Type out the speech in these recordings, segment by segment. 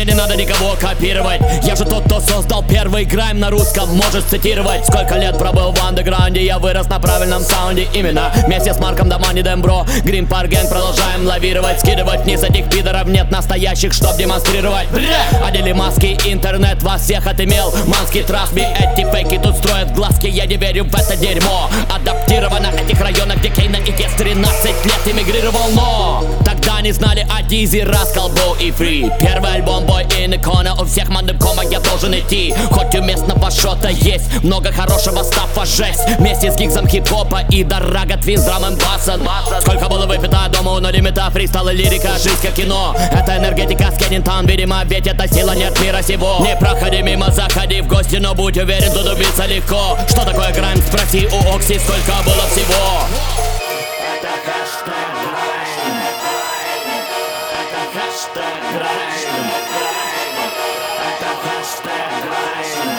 Мне не надо никого копировать. Я же тот, кто создал первый грайм на русском, можешь цитировать. Сколько лет пробыл в андеграунде, я вырос на правильном саунде. Именно вместе с Марком Дамани Дембро, Грин Парк Гэнг, продолжаем лавировать. Скидывать вниз этих пидоров, нет настоящих, чтоб демонстрировать. Одели маски, интернет вас всех отымел. Манский трасби, эти фейки тут строят глазки. Я не верю в это дерьмо. Адаптировано в этих районах, где Кейна и Кес 13 лет эмигрировал, но тогда не знали о Дизи, Раскал, Боу и Фри. Первый альбом Boy in Icona, у всех мандымкома я должен идти. Хоть у местного шота есть много хорошего стафа, жесть. Вместе с гигзом хип-хопа и Дорога Твин с драм н басом. Сколько было выпито дома у нулимита, фристайл и лирика, жизнь как кино. Это энергетика с Кеннинтаун, видимо, ведь это сила, нет мира сего. Не проходи мимо, заходи в гости, но будь уверен, тут убиться легко. Что такое грайм, спроси у Окси, сколько было всего. Это хэштег грайм. Это хэштег грайм. Это хэштег грайм.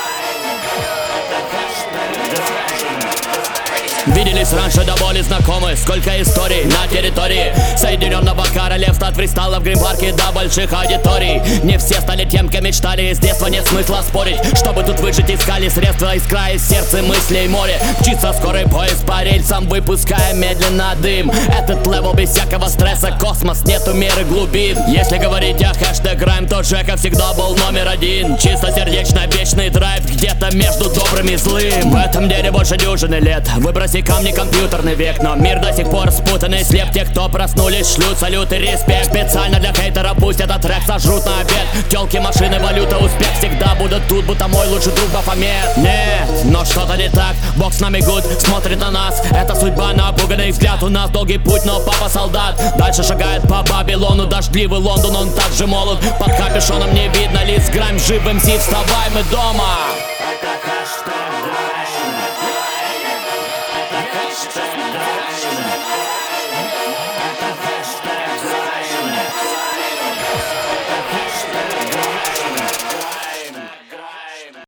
Это хэштег грайм. Виделись раньше, до боли знакомы. Сколько историй на территории Соединенного Королевства, от фристайла в Грин-парке до больших аудиторий. Не все стали тем, кем мечтали, с детства нет смысла спорить. Чтобы тут выжить, искали средства из края, из сердца мыслей море. Мчится скорый поезд по рельсам, выпуская медленно дым. Этот левел без всякого стресса, космос, нету меры глубин. Если говорить о хэштег грайм, то Джека всегда был номер один. Чистосердечно вечный драйв, где-то между добрым и злым. В этом деле больше дюжины лет. Выброси камни, компьютерный век, но мир до сих пор спутанный. Слеп те, кто проснулись, шлют салют и респект. Специально для хейтера пусть этот трек сожрут на обед. Телки, машины, валюта, успех всегда будут тут, будто мой лучший друг Бафомет. Нет, но что-то не так, Бог с нами гуд, смотрит на нас. Это судьба, напуганный взгляд, у нас долгий путь, но папа солдат. Дальше шагает по Бабилону, дождливый Лондон, он так же молод. Под капюшоном не видно лиц, грайм жив, МС, вставай, мы дома.